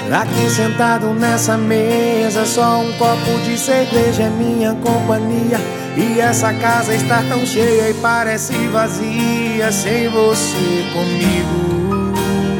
Aqui sentado nessa mesa, só um copo de cerveja é minha companhia. E essa casa está tão cheia e parece vazia sem você comigo.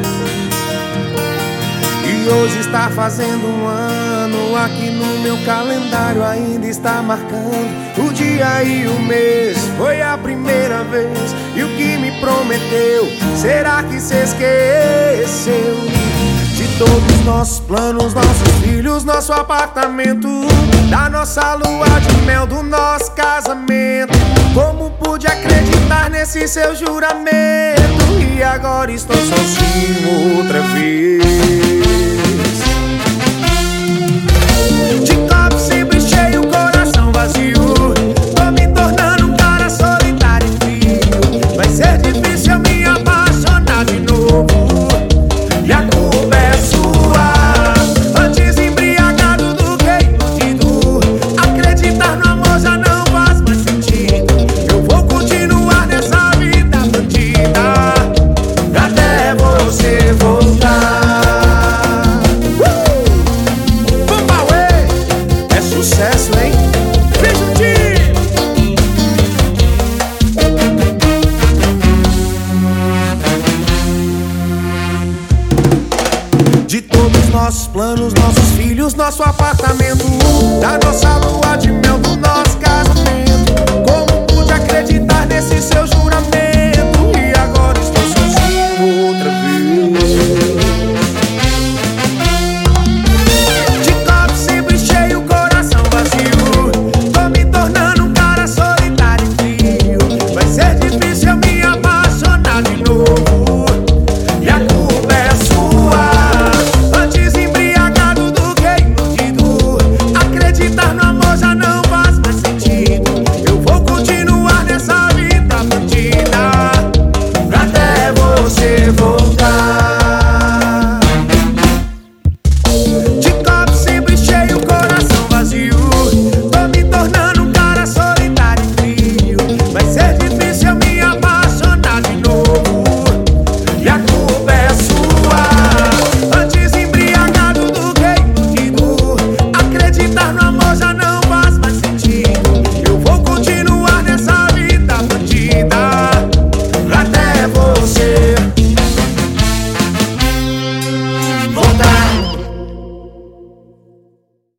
E hoje está fazendo um ano, aqui no meu calendário ainda está marcando o dia e o mês. Foi a primeira vez, e o que me prometeu, será que se esqueceu? De todos nossos planos, nossos filhos, nosso apartamento, da nossa lua de mel, do nosso casamento. Como pude acreditar nesse seu juramento? E agora estou sozinho outra vez. De copo sempre cheio, coração vazio, tô me tornando um cara solitário e frio. Vai ser difícil eu me apaixonar de novo, e a culpa é sua. Antes embriagado do que iludido, acreditar no amor já não faz mais sentido. Eu vou continuar nessa vida bandida até você voltar. Sucesso, hein? Vem juntinho! De todos nossos planos, nossos filhos, nosso apartamento, da nossa lua de mel,